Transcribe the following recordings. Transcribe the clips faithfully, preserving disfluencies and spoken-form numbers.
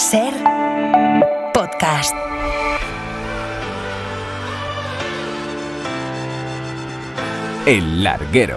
Ser podcast. El Larguero,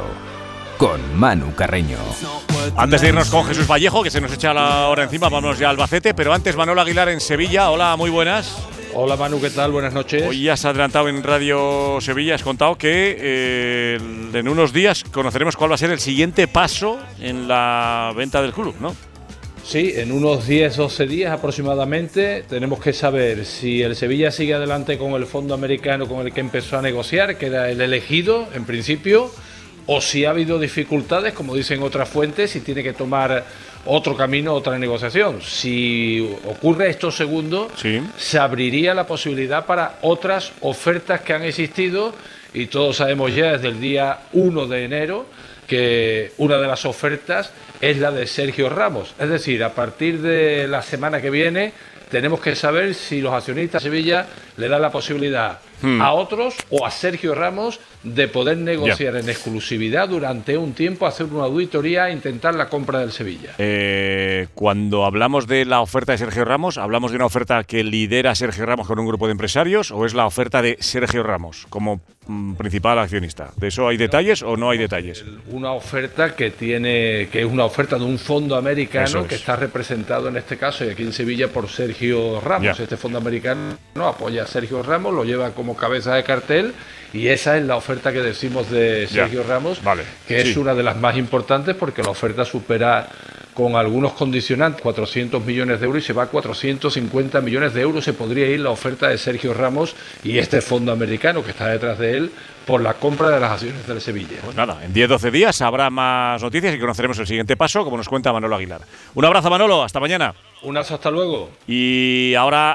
con Manu Carreño. Antes de irnos con Jesús Vallejo, que se nos echa la hora encima, vamos ya a Albacete, pero antes Manolo Aguilar en Sevilla. Hola, muy buenas. Hola Manu, ¿qué tal? Buenas noches. Hoy ya se ha adelantado en Radio Sevilla, has contado que eh, en unos días conoceremos cuál va a ser el siguiente paso en la venta del club, ¿no? Sí, en unos diez doce días aproximadamente tenemos que saber si el Sevilla sigue adelante con el fondo americano con el que empezó a negociar, que era el elegido en principio, o si ha habido dificultades, como dicen otras fuentes, y tiene que tomar otro camino, otra negociación. Si ocurre esto segundo, sí, se abriría la posibilidad para otras ofertas que han existido, y todos sabemos ya desde el día uno de enero que una de las ofertas es la de Sergio Ramos. Es decir, a partir de la semana que viene tenemos que saber si los accionistas de Sevilla le dan la posibilidad hmm. a otros o a Sergio Ramos de poder negociar yeah. en exclusividad durante un tiempo, hacer una auditoría e intentar la compra del Sevilla. Eh, cuando hablamos de la oferta de Sergio Ramos, ¿hablamos de una oferta que lidera Sergio Ramos con un grupo de empresarios o es la oferta de Sergio Ramos como mm, principal accionista? ¿De eso hay detalles o no hay detalles? Una oferta que tiene, que es una oferta de un fondo americano es. que está representado en este caso y aquí en Sevilla por Sergio Ramos. Yeah. Este fondo americano no apoya a Sergio Ramos, lo lleva como cabeza de cartel. Y esa es la oferta que decimos de Sergio ya. Ramos, vale. que sí. es una de las más importantes porque la oferta supera con algunos condicionantes cuatrocientos millones de euros y se va a cuatrocientos cincuenta millones de euros. Se podría ir la oferta de Sergio Ramos y este fondo americano que está detrás de él por la compra de las acciones del Sevilla. Pues nada, en diez doce días habrá más noticias y conoceremos el siguiente paso, como nos cuenta Manolo Aguilar. Un abrazo, Manolo, hasta mañana. Un abrazo, hasta luego. Y ahora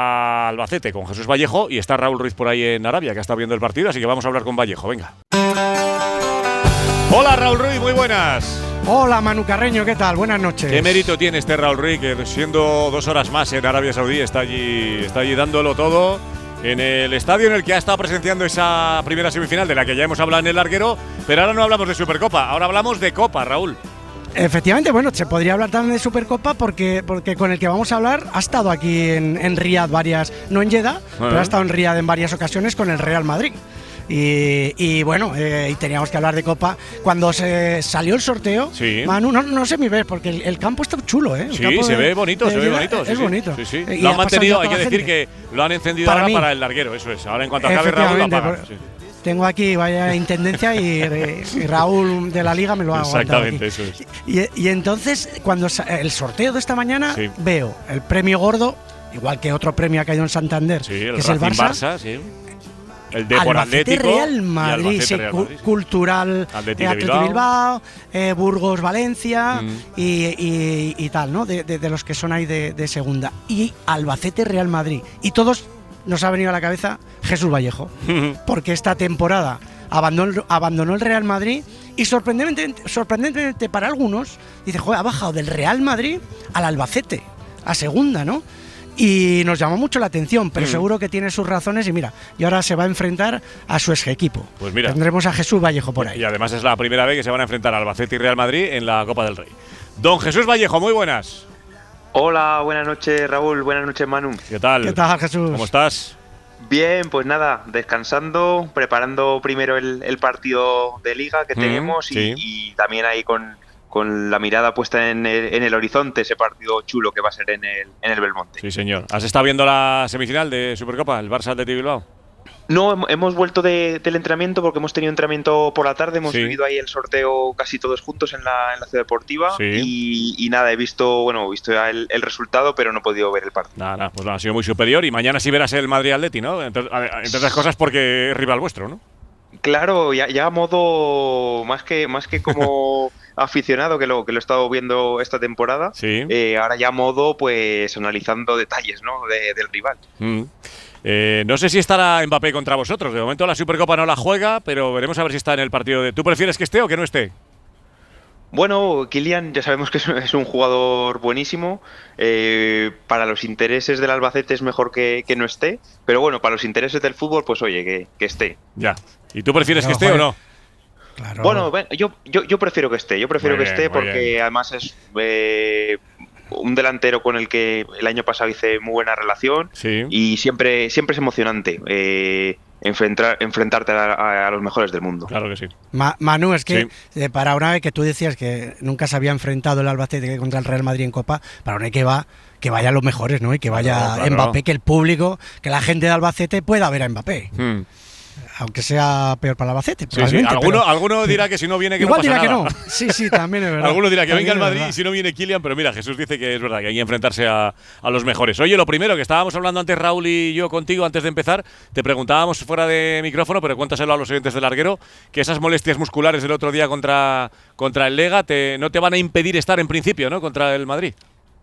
a Albacete con Jesús Vallejo y está Raúl Ruiz por ahí en Arabia, que ha estado viendo el partido, así que vamos a hablar con Vallejo, venga. Hola Raúl Ruiz, muy buenas. Hola Manu Carreño, ¿qué tal? Buenas noches. ¿Qué mérito tiene este Raúl Ruiz, que siendo dos horas más en Arabia Saudí está allí, está allí dándolo todo en el estadio en el que ha estado presenciando esa primera semifinal de la que ya hemos hablado en el Larguero, pero ahora no hablamos de Supercopa, ahora hablamos de Copa, Raúl? Efectivamente, bueno, se podría hablar también de Supercopa porque, porque con el que vamos a hablar ha estado aquí en, en Riad varias, no en Jeddah, uh-huh. pero ha estado en Riad en varias ocasiones con el Real Madrid. Y, y bueno, eh, y teníamos que hablar de Copa. Cuando se salió el sorteo, sí. Manu, no, no sé mi ver, porque el, el campo está chulo, ¿eh? El sí, campo se de, ve bonito, se ve bonito. Es sí, bonito. Sí, sí. Y lo han mantenido, hay que decir gente. que lo han encendido para ahora mí, para el Larguero, eso es. Ahora en cuanto acabe Raúl lo apagan. Sí. Tengo aquí, vaya intendencia y, y Raúl de la Liga me lo ha aguantado. Exactamente, eso es. Y, y entonces, cuando el sorteo de esta mañana, sí. veo el premio gordo, igual que otro premio que ha ido en Santander, sí, el que es el Barça. Barça sí. El de por Albacete Atlético Real Madrid, sí, Real Madrid, sí. Cultural Atleti eh, de Bilbao, Bilbao eh, Burgos, Valencia mm. y, y, y tal, ¿no? De, de, de los que son ahí de, de segunda. Y Albacete Real Madrid. Y todos nos ha venido a la cabeza Jesús Vallejo, porque esta temporada abandonó, abandonó el Real Madrid y sorprendentemente, sorprendentemente para algunos, dice, joder, ha bajado del Real Madrid al Albacete, a segunda, ¿no? Y nos llamó mucho la atención, pero mm. seguro que tiene sus razones y mira, y ahora se va a enfrentar a su ex equipo. Pues mira, tendremos a Jesús Vallejo por ahí. Y además es la primera vez que se van a enfrentar Albacete y Real Madrid en la Copa del Rey. Don Jesús Vallejo, muy buenas. Hola, buenas noches Raúl, buenas noches Manu. ¿Qué tal? ¿Qué tal, Jesús? ¿Cómo estás? Bien, pues nada, descansando, preparando primero el, el partido de Liga que mm, tenemos y, sí. y también ahí con... con la mirada puesta en el, en el horizonte, ese partido chulo que va a ser en el, en el Belmonte. Sí, señor. ¿Has estado viendo la semifinal de Supercopa, el Barça Atleti Bilbao? No, hemos vuelto de, del entrenamiento porque hemos tenido entrenamiento por la tarde, hemos sí. vivido ahí el sorteo casi todos juntos en la, en la ciudad deportiva sí. y, y nada, he visto bueno, he visto ya el, el resultado, pero no he podido ver el partido. Nada, nada, pues nada, ha sido muy superior y mañana sí verás el Madrid Atleti, ¿no? Entre, entre otras cosas porque es rival vuestro, ¿no? Claro, ya, ya a modo más que más que como aficionado que lo que lo he estado viendo esta temporada, sí. eh, ahora ya a modo pues analizando detalles, ¿no? de, del rival. Mm. Eh, no sé si estará Mbappé contra vosotros. De momento la Supercopa no la juega, pero veremos a ver si está en el partido de. ¿Tú prefieres que esté o que no esté? Bueno, Kylian ya sabemos que es un jugador buenísimo. Eh, para los intereses del Albacete es mejor que, que no esté. Pero bueno, para los intereses del fútbol, pues oye, que, que esté. Ya. ¿Y tú prefieres no, que esté joder. o no? Claro. Bueno, yo, yo, yo prefiero que esté. Yo prefiero Muy que bien, esté muy porque bien. además es eh, un delantero con el que el año pasado hice muy buena relación, sí. y siempre, siempre es emocionante eh, enfrentar, enfrentarte a, a, a los mejores del mundo. Claro que sí. Ma Manu, es que sí. eh, para una vez que tú decías que nunca se había enfrentado el Albacete contra el Real Madrid en Copa, para una vez que va, que vayan los mejores, ¿no? Y que vaya claro, claro. Mbappé, que el público, que la gente de Albacete pueda ver a Mbappé. Hmm. Aunque sea peor para el Albacete. Sí, sí. Alguno, pero, alguno dirá que si no viene que igual no pasa dirá nada. que no. Sí, sí, también es verdad. Alguno dirá que también venga el Madrid verdad. y si no viene Kylian, pero mira, Jesús dice que es verdad, que hay que enfrentarse a, a los mejores. Oye, lo primero, que estábamos hablando antes Raúl y yo contigo antes de empezar, te preguntábamos fuera de micrófono, pero cuéntaselo a los oyentes del Larguero, que esas molestias musculares del otro día contra, contra el Lega te, no te van a impedir estar en principio, ¿no?, contra el Madrid.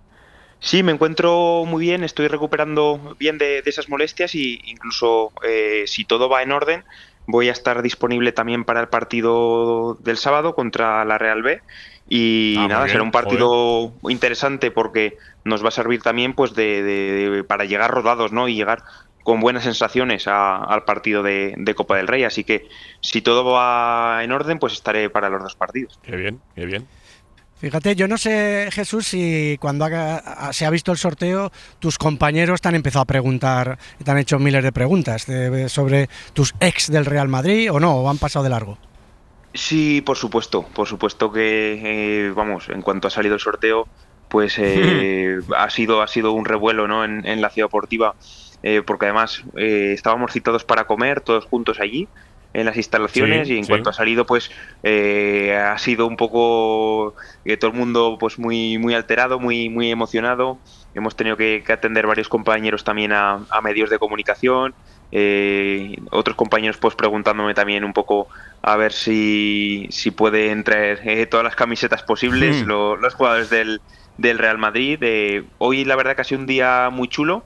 Sí, me encuentro muy bien, estoy recuperando bien de, de esas molestias y incluso eh, si todo va en orden, voy a estar disponible también para el partido del sábado contra la Real B y ah, nada, bien, será un partido joder. interesante porque nos va a servir también pues de, de, de para llegar rodados, ¿no? Y llegar con buenas sensaciones a, al partido de, de Copa del Rey, así que si todo va en orden, pues estaré para los dos partidos. Qué bien, qué bien. Fíjate, yo no sé, Jesús, si cuando ha, se ha visto el sorteo, tus compañeros te han empezado a preguntar, te han hecho miles de preguntas de, sobre tus ex del Real Madrid o no, o han pasado de largo. Sí, por supuesto, por supuesto que, eh, vamos, en cuanto ha salido el sorteo, pues eh, ha sido ha sido un revuelo, ¿no?, en, en la ciudad deportiva, eh, porque además eh, estábamos citados para comer todos juntos allí, en las instalaciones, sí, y en sí. cuanto ha salido pues eh, ha sido un poco eh, todo el mundo pues muy muy alterado, muy muy emocionado. Hemos tenido que, que atender varios compañeros también a, a medios de comunicación, eh, otros compañeros pues preguntándome también un poco a ver si, si pueden traer eh, todas las camisetas posibles, mm. lo, los jugadores del, del Real Madrid. Eh, hoy la verdad que ha sido un día muy chulo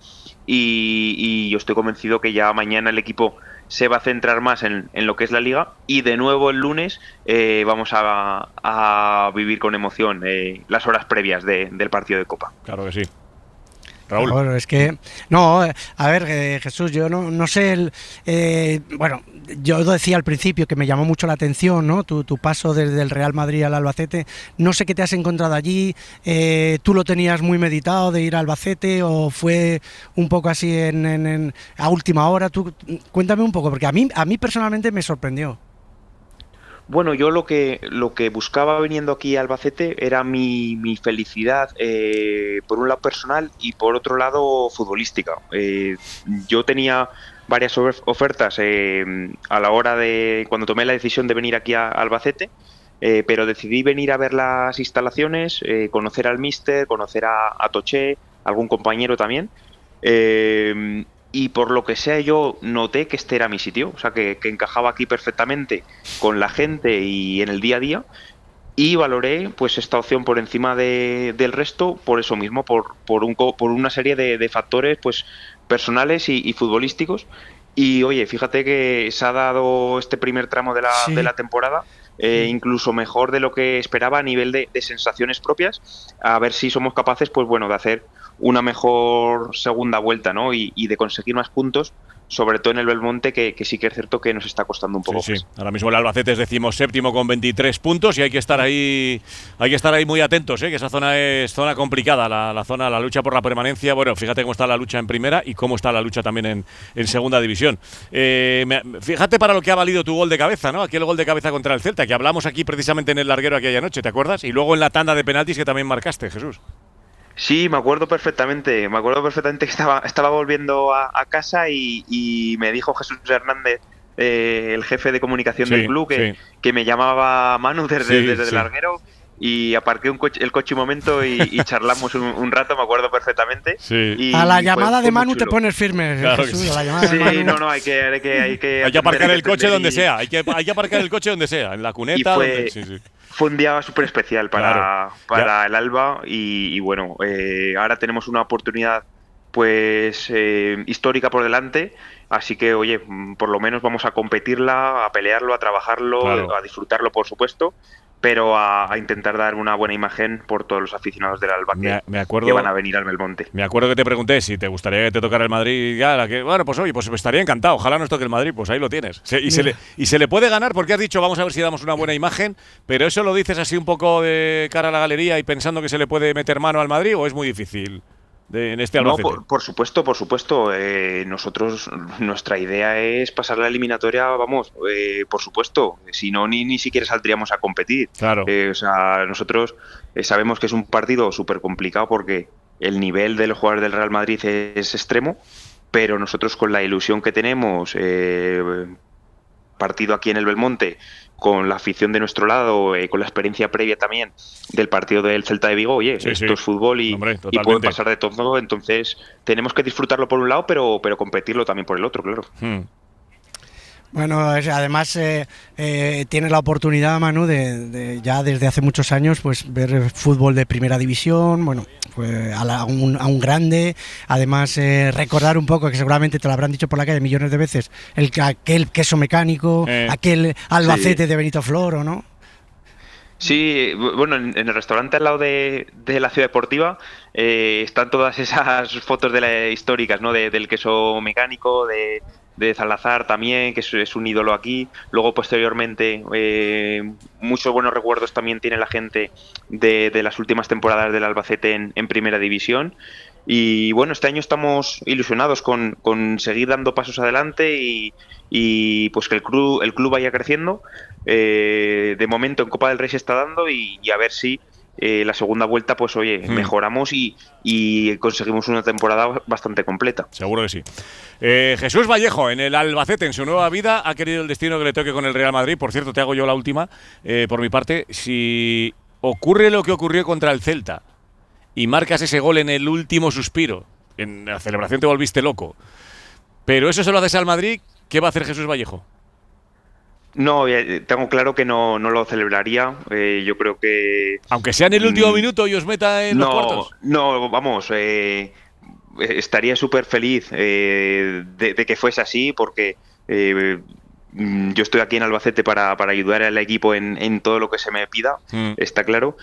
y, y yo estoy convencido que ya mañana el equipo se va a centrar más en, en lo que es la Liga y de nuevo el lunes eh, vamos a, a vivir con emoción eh, las horas previas de, del partido de Copa. Claro que sí. Raúl. Bueno, es que, no, a ver, eh, Jesús, yo no, no sé, el, eh, bueno, yo decía al principio que me llamó mucho la atención, ¿no?, tu, tu paso desde el Real Madrid al Albacete. No sé qué te has encontrado allí, eh, ¿tú lo tenías muy meditado de ir al Albacete o fue un poco así en, en, en, a última hora? Tú, cuéntame un poco, porque a mí, a mí personalmente me sorprendió. Bueno, yo lo que lo que buscaba viniendo aquí a Albacete era mi, mi felicidad, eh, por un lado personal y por otro lado futbolística. Eh, yo tenía varias ofertas eh, a la hora de cuando tomé la decisión de venir aquí a Albacete, eh, pero decidí venir a ver las instalaciones, eh, conocer al míster, conocer a, a Toché, algún compañero también. Eh, Y por lo que sea yo noté que este era mi sitio, o sea que, que encajaba aquí perfectamente con la gente y en el día a día, y valoré pues esta opción por encima de, del resto por eso mismo, por, por, un, por una serie de, de factores pues personales y, y futbolísticos. Y oye, fíjate que se ha dado este primer tramo de la, sí. de la temporada eh, incluso mejor de lo que esperaba a nivel de, de sensaciones propias, a ver si somos capaces pues bueno de hacer una mejor segunda vuelta, ¿no? Y, y de conseguir más puntos, sobre todo en el Belmonte, que, que sí que es cierto que nos está costando un poco. Sí, sí. Ahora mismo el Albacete es decimoséptimo con veintitrés puntos y hay que estar ahí, hay que estar ahí muy atentos, ¿eh? Que esa zona es zona complicada, la, la zona, la lucha por la permanencia. Bueno, fíjate cómo está la lucha en primera y cómo está la lucha también en, en segunda división. Eh, me, fíjate para lo que ha valido tu gol de cabeza, ¿no? Aquel gol de cabeza contra el Celta, que hablamos aquí precisamente en el Larguero aquella noche, ¿te acuerdas? Y luego en la tanda de penaltis que también marcaste, Jesús. Sí, me acuerdo perfectamente, me acuerdo perfectamente que estaba, estaba volviendo a, a casa y, y me dijo Jesús Hernández, eh, el jefe de comunicación sí, del club, que, sí. que me llamaba Manu desde, sí, desde sí. el Larguero, y aparqué un coche, el coche un momento y, y charlamos un, un rato, me acuerdo perfectamente. Sí. Y a la fue, llamada fue de Manu te chulo. pones firme, Claro Jesús, que sí. a la llamada Sí, de Manu. no, no, hay que, hay que, hay que, Hay que aparcar el coche donde y, sea, hay que, hay que aparcar el coche donde sea, en la cuneta. y fue, donde, sí, sí. fue un día súper especial para, Claro. para el Alba y, y bueno, eh, ahora tenemos una oportunidad pues eh, histórica por delante, así que oye, por lo menos vamos a competirla, a pelearlo, a trabajarlo, Claro. a disfrutarlo por supuesto, pero a, a intentar dar una buena imagen por todos los aficionados del Alba que, me, me acuerdo, que van a venir al Belmonte. Me acuerdo que te pregunté si te gustaría que te tocara el Madrid. Ya, que, bueno, pues oye, pues estaría encantado. Ojalá nos toque el Madrid, pues ahí lo tienes. Se, y, se le, y se le puede ganar porque has dicho, vamos a ver si damos una buena imagen, pero eso lo dices así un poco de cara a la galería y pensando que se le puede meter mano al Madrid, ¿o es muy difícil de, en este Albacete? No, por, por supuesto, por supuesto. Eh, nosotros, nuestra idea es pasar la eliminatoria, vamos, eh, por supuesto. Si no, ni, ni siquiera saldríamos a competir. Claro. Eh, o sea, nosotros eh, sabemos que es un partido súper complicado porque el nivel de los jugadores del Real Madrid es, es extremo, pero nosotros con la ilusión que tenemos, eh, partido aquí en el Belmonte, con la afición de nuestro lado, eh, con la experiencia previa también del partido del Celta de Vigo, oye, sí, esto sí. es fútbol y, Hombre, y puede pasar de todo, entonces tenemos que disfrutarlo por un lado, pero, pero competirlo también por el otro, claro. Hmm. Bueno, es, además eh, eh, tiene la oportunidad, Manu, de, de ya desde hace muchos años pues ver fútbol de primera división, bueno, pues a, la, a, un, a un grande, además eh, recordar un poco, que seguramente te lo habrán dicho por la calle millones de veces, el aquel queso mecánico, eh, aquel Albacete sí. de Benito Floro, ¿no? Sí, bueno, en, en el restaurante al lado de, de la Ciudad Deportiva eh, están todas esas fotos de la, históricas, ¿no? De, del queso mecánico, de... de Salazar también, que es, es un ídolo aquí. Luego, posteriormente, eh, muchos buenos recuerdos también tiene la gente de, de las últimas temporadas del Albacete en, en Primera División. Y bueno, este año estamos ilusionados con, con seguir dando pasos adelante y, y pues que el club, el club vaya creciendo. Eh, de momento en Copa del Rey se está dando y, y a ver si Eh, la segunda vuelta, pues oye, mm. mejoramos y, y conseguimos una temporada bastante completa. Seguro que sí. Eh, Jesús Vallejo, en el Albacete, en su nueva vida, ha querido el destino que le toque con el Real Madrid. Por cierto, te hago yo la última, eh, por mi parte. Si ocurre lo que ocurrió contra el Celta y marcas ese gol en el último suspiro, en la celebración te volviste loco, pero eso se lo haces al Madrid, ¿qué va a hacer Jesús Vallejo? No, tengo claro que no, no lo celebraría. Eh, yo creo que... Aunque sea en el último mm, minuto y os meta en no, los cuartos. No, vamos, eh, estaría súper feliz eh, de, de que fuese así, porque eh, yo estoy aquí en Albacete para, para ayudar al equipo en, en todo lo que se me pida, mm. está claro,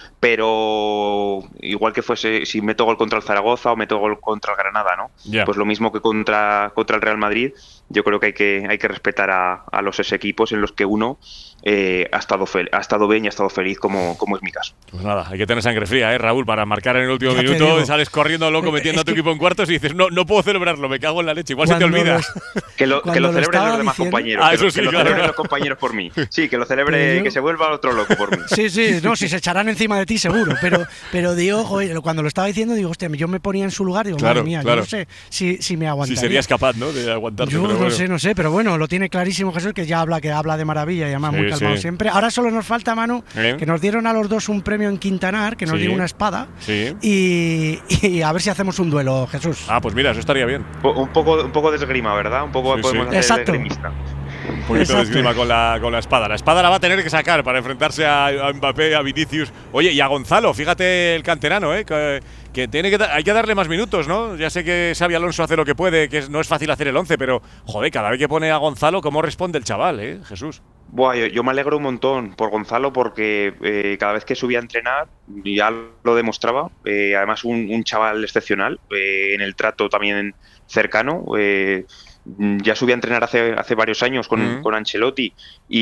pero igual que fuese, si meto gol contra el Zaragoza o meto gol contra el Granada, ¿no? Yeah. Pues lo mismo que contra, contra el Real Madrid. Yo creo que hay que, hay que respetar a, a los ex equipos en los que uno eh, ha, estado fel- ha estado bien y ha estado feliz, como, como es mi caso. Pues nada, hay que tener sangre fría, ¿eh, Raúl? Para marcar en el último ya minuto, sales corriendo loco metiendo es a tu que... equipo en cuartos y dices, no, no puedo celebrarlo, me cago en la leche. Igual se te olvida. Los... Que lo, que lo celebren los demás diciendo... compañeros. Ah, que eso lo, sí, que lo claro, celebren claro. los compañeros por mí. Sí, que lo celebre, yo... que se vuelva otro loco por mí. Sí, sí, no, si se echarán encima de ti seguro. Pero, pero digo, joder, cuando lo estaba diciendo, digo, hostia, yo me ponía en su lugar y digo, claro, madre mía, claro. yo no sé si, si me aguantaría. Si serías capaz, ¿no? De aguantarte. Yo pero no bueno. sé, no sé, pero bueno, lo tiene clarísimo Jesús, que ya habla, que habla de maravilla y además sí, muy calmado sí. siempre. Ahora solo nos falta, Manu, ¿Eh? que nos dieron a los dos un premio en Quintanar, que nos sí. dio una espada. Sí. Y, y a ver si hacemos un duelo, Jesús. Ah, pues mira, eso estaría bien. Un poco, un poco de esgrima, ¿verdad? Un poco sí, podemos sí. hacer Exacto. de esgrimista. Un poquito de esgrima con la, con la espada. La espada la va a tener que sacar para enfrentarse a, a Mbappé, a Vinicius. Oye, y a Gonzalo, fíjate el canterano, ¿eh? Que, que, tiene que da, hay que darle más minutos, ¿no? Ya sé que Xabi Alonso hace lo que puede, que es, no es fácil hacer el once, pero, joder, cada vez que pone a Gonzalo, ¿cómo responde el chaval, eh, Jesús? Buah, yo, yo me alegro un montón por Gonzalo porque eh, cada vez que subía a entrenar ya lo demostraba. Eh, además, un, un chaval excepcional, eh, en el trato también cercano. Eh, ya subí a entrenar hace, hace varios años con, uh-huh. con Ancelotti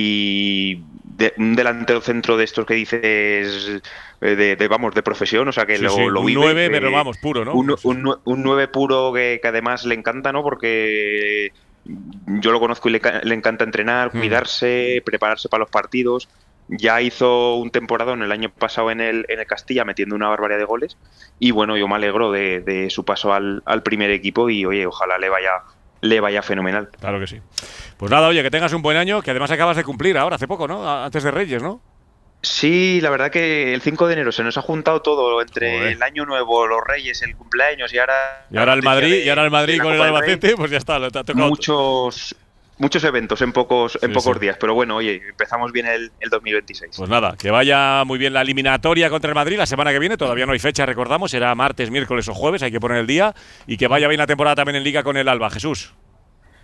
y de, un delantero centro de estos que dices de, de vamos de profesión, o sea que sí, lo, sí, lo un vive. nueve, eh, pero vamos, puro, ¿no? Un, un, un nueve puro que, que además le encanta, ¿no? Porque yo lo conozco y le, le encanta entrenar, uh-huh. cuidarse, prepararse para los partidos. Ya hizo un temporadón el año pasado en el, en el Castilla metiendo una barbaridad de goles y bueno, yo me alegro de, de su paso al, al primer equipo y oye, ojalá le vaya le vaya fenomenal. Claro que sí. Pues nada, oye, que tengas un buen año, que además acabas de cumplir ahora, hace poco, ¿no? Antes de Reyes, ¿no? Sí, la verdad que el cinco de enero se nos ha juntado todo entre Joder. el año nuevo, los Reyes, el cumpleaños y ahora... Y ahora el Madrid, de, y ahora el Madrid con el Albacete, pues ya está, lo te ha tocado. Muchos... Muchos eventos en pocos en sí, pocos sí. días, pero bueno, oye, empezamos bien el, el dos mil veintiséis. Pues nada, que vaya muy bien la eliminatoria contra el Madrid la semana que viene, todavía no hay fecha, recordamos, será martes, miércoles o jueves, hay que poner el día, y que vaya bien la temporada también en Liga con el Alba. Jesús.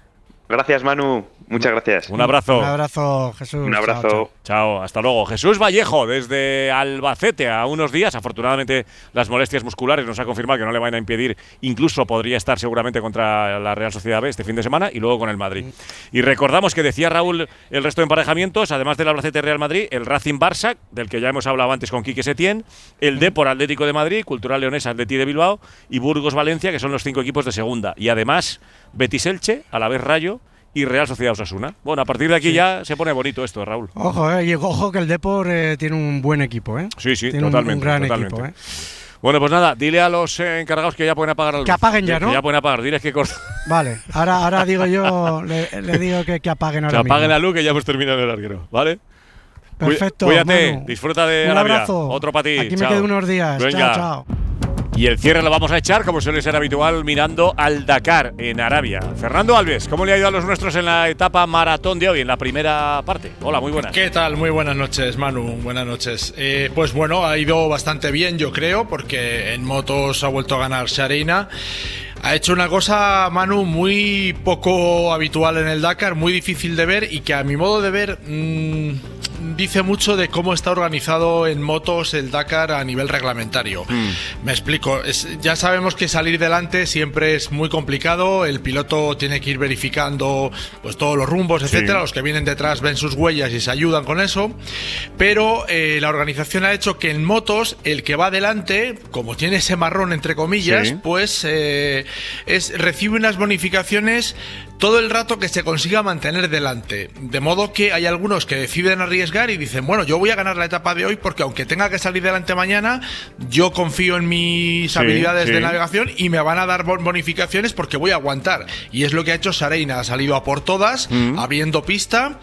Gracias, Manu. Muchas gracias. Un abrazo. Un abrazo, Jesús. Un abrazo. Chao, chao. Chao, hasta luego. Jesús Vallejo, desde Albacete, a unos días. Afortunadamente, las molestias musculares nos ha confirmado que no le van a impedir. Incluso podría estar seguramente contra la Real Sociedad B este fin de semana y luego con el Madrid. Y recordamos que decía Raúl el resto de emparejamientos, además del Albacete Real Madrid, el Racing Barça, del que ya hemos hablado antes con Quique Setién, el Depor Atlético de Madrid, Cultural Leonesa Atleti de Bilbao y Burgos Valencia, que son los cinco equipos de segunda. Y además, Betis Elche, Alavés Rayo y Real Sociedad Osasuna. Bueno, a partir de aquí sí. ya se pone bonito esto, Raúl. Ojo, eh, y ojo que el Depor eh, tiene un buen equipo, ¿eh? Sí, sí, tiene totalmente. Un, un gran totalmente. equipo, ¿eh? Bueno, pues nada, dile a los eh, encargados que ya pueden apagar la luz. Que apaguen ya, ¿no? Que ya pueden apagar, diles que corten. Vale, ahora, ahora digo yo, le, le digo que, que apaguen ahora Que apaguen mismo. la luz, que ya hemos terminado el larguero, ¿vale? Perfecto, Cuídate, Manu. disfruta de Un Arabia. abrazo. Otro para ti. Aquí chao. me quedo unos días. Venga. Chao, chao. Y el cierre lo vamos a echar, como suele ser habitual, mirando al Dakar, en Arabia. Fernando Alves, ¿cómo le ha ido a los nuestros en la etapa maratón de hoy, en la primera parte? Hola, muy buenas. ¿Qué tal? Muy buenas noches, Manu. Buenas noches. Eh, pues bueno, ha ido bastante bien, yo creo, porque en motos ha vuelto a ganar Shareina. Ha hecho una cosa, Manu, muy poco habitual en el Dakar, muy difícil de ver y que a mi modo de ver mmm, dice mucho de cómo está organizado en motos el Dakar a nivel reglamentario. Mm. Me explico. Es, ya sabemos que salir delante siempre es muy complicado. El piloto tiene que ir verificando pues todos los rumbos, etcétera. Sí. Los que vienen detrás ven sus huellas y se ayudan con eso. Pero eh, la organización ha hecho que en motos el que va delante, como tiene ese marrón entre comillas, sí. pues eh, es, recibe unas bonificaciones todo el rato que se consiga mantener delante. De modo que hay algunos que deciden arriesgar y dicen, bueno, yo voy a ganar la etapa de hoy porque aunque tenga que salir delante mañana, yo confío en mis sí, habilidades sí. de navegación y me van a dar bonificaciones porque voy a aguantar. Y es lo que ha hecho Shareina, ha salido a por todas, mm. abriendo pista.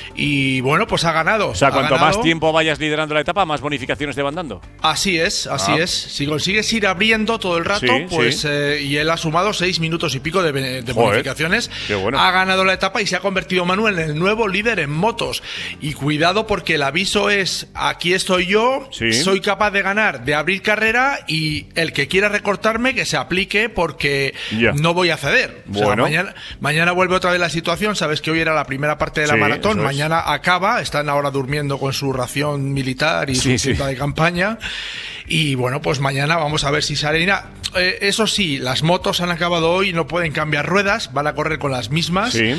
Y bueno, pues ha ganado. O sea, cuanto ganado. más tiempo vayas liderando la etapa, más bonificaciones te van dando. Así es, así ah. es. Si consigues ir abriendo todo el rato, sí, pues sí. Eh, y él ha sumado seis minutos y pico de, de bonificaciones. Qué bueno. Ha ganado la etapa y se ha convertido Manuel en el nuevo líder en motos. Y cuidado porque el aviso es, aquí estoy yo, sí. soy capaz de ganar, de abrir carrera y el que quiera recortarme que se aplique porque yeah. no voy a ceder. Bueno. O sea, mañana, mañana vuelve otra vez la situación. Sabes que hoy era la primera parte de la sí, maratón, mañana acaba, están ahora durmiendo con su ración militar y sí, su tienda sí. de campaña y bueno, pues mañana vamos a ver si Shareina, eh, eso sí, las motos han acabado hoy, no pueden cambiar ruedas, van a correr con las mismas sí.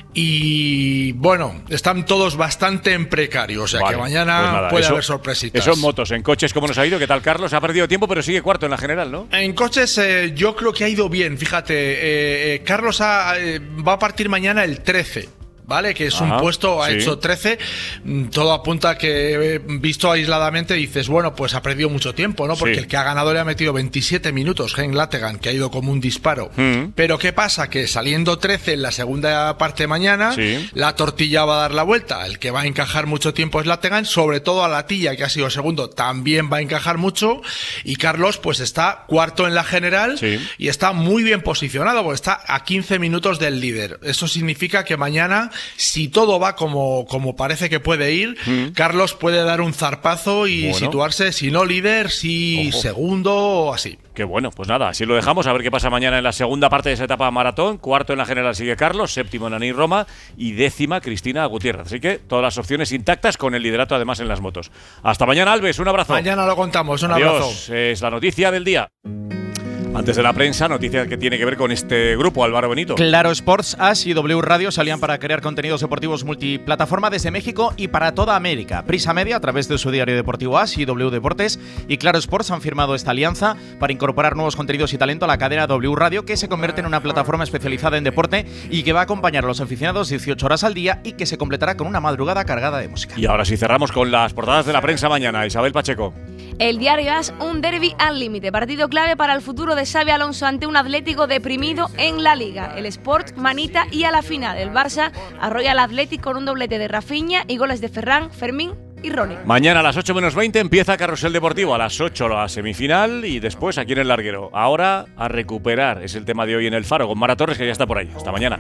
y bueno, están todos bastante en precario, o sea vale, que mañana pues nada, puede eso, haber sorpresitas. Eso en motos, en coches, ¿cómo nos ha ido? ¿Qué tal, Carlos? Ha perdido tiempo pero sigue cuarto en la general, ¿no? En coches eh, yo creo que ha ido bien, fíjate, eh, eh, Carlos ha, eh, va a partir mañana el trece. Vale, que es Ajá, un puesto, ha sí. hecho trece, todo apunta a que visto aisladamente dices, bueno, pues ha perdido mucho tiempo, ¿no? Porque sí. el que ha ganado le ha metido veintisiete minutos, Hein Lategan, que ha ido como un disparo. Mm. Pero ¿qué pasa? Que saliendo trece en la segunda parte de mañana, sí. la tortilla va a dar la vuelta. El que va a encajar mucho tiempo es Lategan, sobre todo a Latilla, que ha sido segundo, también va a encajar mucho. Y Carlos, pues está cuarto en la general sí. y está muy bien posicionado, porque está a quince minutos del líder. Eso significa que mañana, si todo va como, como parece que puede ir, mm. Carlos puede dar un zarpazo y bueno. situarse, si no líder, si Ojo. segundo o así. Qué bueno, pues nada, así lo dejamos, a ver qué pasa mañana en la segunda parte de esa etapa maratón. Cuarto en la general sigue Carlos, séptimo Nani Roma y décima Cristina Gutiérrez. Así que todas las opciones intactas con el liderato además en las motos. Hasta mañana, Alves, un abrazo. Mañana lo contamos, un Adiós. abrazo. Es la noticia del día. Antes de la prensa, noticia que tiene que ver con este grupo, Álvaro Benito. Claro Sports, As y W Radio salían para crear contenidos deportivos multiplataforma desde México y para toda América. Prisa Media, a través de su diario deportivo As y W Deportes, y Claro Sports han firmado esta alianza para incorporar nuevos contenidos y talento a la cadena W Radio, que se convierte en una plataforma especializada en deporte y que va a acompañar a los aficionados dieciocho horas al día y que se completará con una madrugada cargada de música. Y ahora sí cerramos con las portadas de la prensa mañana. Isabel Pacheco. El diario As, un derbi al límite, partido clave para el futuro de Xabi Alonso ante un Atlético deprimido en la Liga. El Sport, manita y a la final. El Barça arrolla al Atlético con un doblete de Rafinha y goles de Ferran, Fermín y Ronnie. Mañana a las ocho menos veinte empieza Carrusel Deportivo. A las ocho la semifinal y después aquí en el larguero. Ahora a recuperar, es el tema de hoy en El Faro, con Mara Torres, que ya está por ahí. Hasta mañana.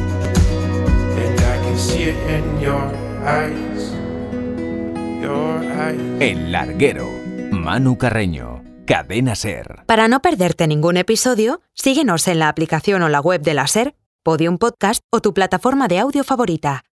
See it in your eyes, your eyes. El Larguero. Manu Carreño. Cadena SER. Para no perderte ningún episodio, síguenos en la aplicación o la web de la SER, Podium Podcast o tu plataforma de audio favorita.